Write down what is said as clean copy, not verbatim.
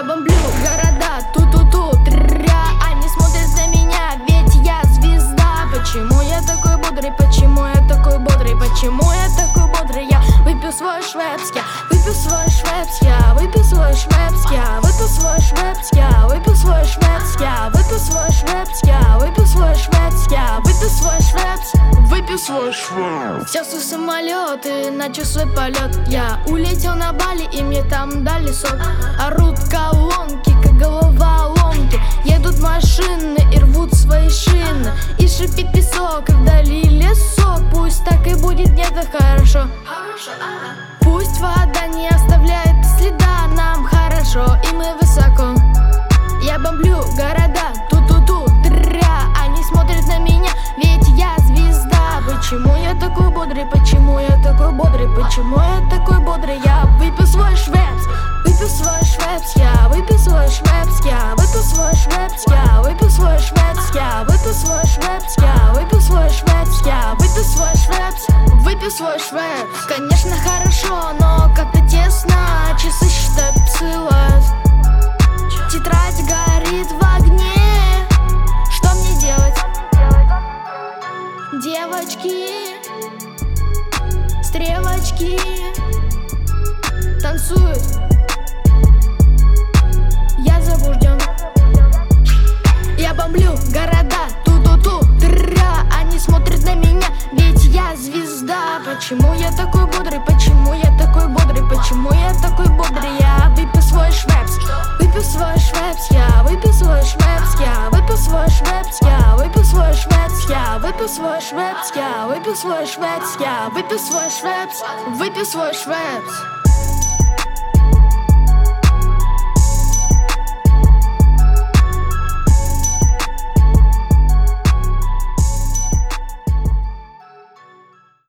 бомблю города, ту-ту-ту, тря. Они смотрят на меня, ведь я звезда. Почему я такой бодрый, почему я такой бодрый, почему я такой бодрый? Я выпью свой швепс, я выпью свой швепс, я выпью свой швепс, я выпью свой швепс, я выпью свой швепс, я выпью свой швепс, я выпью свой швепс, я выпью свой швепс, выпью свой швепс. Сел в самолет и начал свой полет. Я улетел на Бали и мне там дали сок. Орут колонки, как головоломки. Едут машины и рвут свои шины. И шипит песок, когда лили сок. Пусть так и будет, мне так хорошо. Пусть вода не оставляет следа, нам хорошо и мы высоко. Я бомблю города, ту-ту-ту, тря. Они смотрят на меня, ведь я звезда. Почему я такой бодрый, почему я такой бодрый, почему я такой бодрый? Я выпью свой швепс, выпью свой швепс, я выпью свой швепс, я выпью свой швепс, я выпью свой швепс, я выпью свой швепс, я выпью свой швепс, я выпью свой швепс, выпью свой швепс. Конечно хорошо, но как-то тесно, часы считают, посылают. Тетрадь горит в огне. Что мне делать? Девочки, стрелочки танцуют. Я заблужден. Я бомблю города, ту-ту-ту, тря. Они смотрят на меня, ведь я звезда. Почему я такой бодрый, почему я такой бодрый, почему я такой бодрый? Я выпью свой швепс, выпью свой швепс, я выпью свой швепс, я выпью свой швепс, я выпью свой швепс, я выпью свой швепс, я выпью свой швепс, я выпью свой швепс, выпью свой швепс.